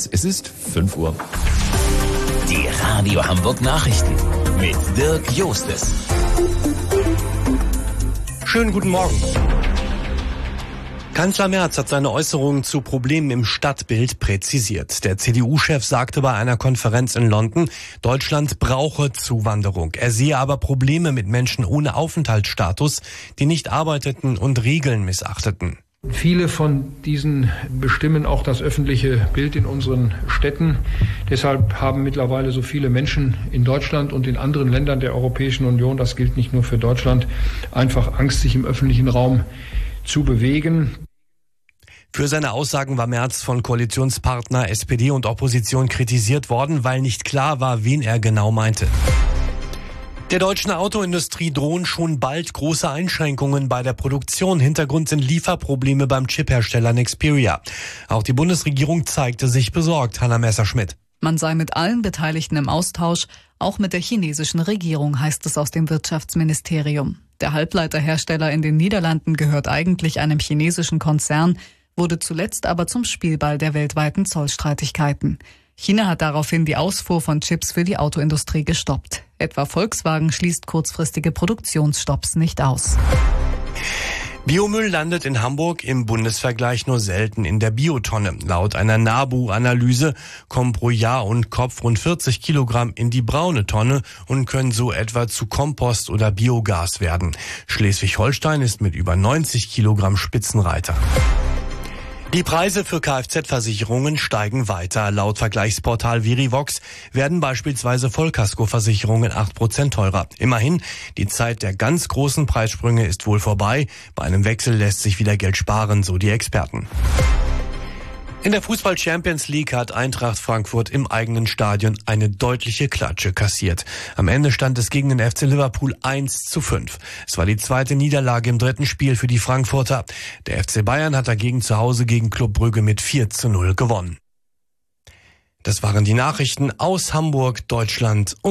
Servus, es ist 5 Uhr. Die Radio Hamburg Nachrichten mit Dirk Jostes. Schönen guten Morgen. Kanzler Merz hat seine Äußerungen zu Problemen im Stadtbild präzisiert. Der CDU-Chef sagte bei einer Konferenz in London, Deutschland brauche Zuwanderung. Er sehe aber Probleme mit Menschen ohne Aufenthaltsstatus, die nicht arbeiteten und Regeln missachteten. Viele von diesen bestimmen auch das öffentliche Bild in unseren Städten. Deshalb haben mittlerweile so viele Menschen in Deutschland und in anderen Ländern der Europäischen Union, das gilt nicht nur für Deutschland, einfach Angst, sich im öffentlichen Raum zu bewegen. Für seine Aussagen war Merz von Koalitionspartner SPD und Opposition kritisiert worden, weil nicht klar war, wen er genau meinte. Der deutschen Autoindustrie drohen schon bald große Einschränkungen bei der Produktion. Hintergrund sind Lieferprobleme beim Chiphersteller Nexperia. Auch die Bundesregierung zeigte sich besorgt. Hanna Messerschmidt. Man sei mit allen Beteiligten im Austausch, auch mit der chinesischen Regierung, heißt es aus dem Wirtschaftsministerium. Der Halbleiterhersteller in den Niederlanden gehört eigentlich einem chinesischen Konzern, wurde zuletzt aber zum Spielball der weltweiten Zollstreitigkeiten. China hat daraufhin die Ausfuhr von Chips für die Autoindustrie gestoppt. Etwa Volkswagen schließt kurzfristige Produktionsstopps nicht aus. Biomüll landet in Hamburg im Bundesvergleich nur selten in der Biotonne. Laut einer NABU-Analyse kommen pro Jahr und Kopf rund 40 Kilogramm in die braune Tonne und können so etwa zu Kompost oder Biogas werden. Schleswig-Holstein ist mit über 90 Kilogramm Spitzenreiter. Die Preise für Kfz-Versicherungen steigen weiter. Laut Vergleichsportal Verivox werden beispielsweise Vollkaskoversicherungen 8% teurer. Immerhin, die Zeit der ganz großen Preissprünge ist wohl vorbei. Bei einem Wechsel lässt sich wieder Geld sparen, so die Experten. In der Fußball-Champions League hat Eintracht Frankfurt im eigenen Stadion eine deutliche Klatsche kassiert. Am Ende stand es gegen den FC Liverpool 1:5. Es war die zweite Niederlage im dritten Spiel für die Frankfurter. Der FC Bayern hat dagegen zu Hause gegen Club Brügge mit 4:0 gewonnen. Das waren die Nachrichten aus Hamburg, Deutschland.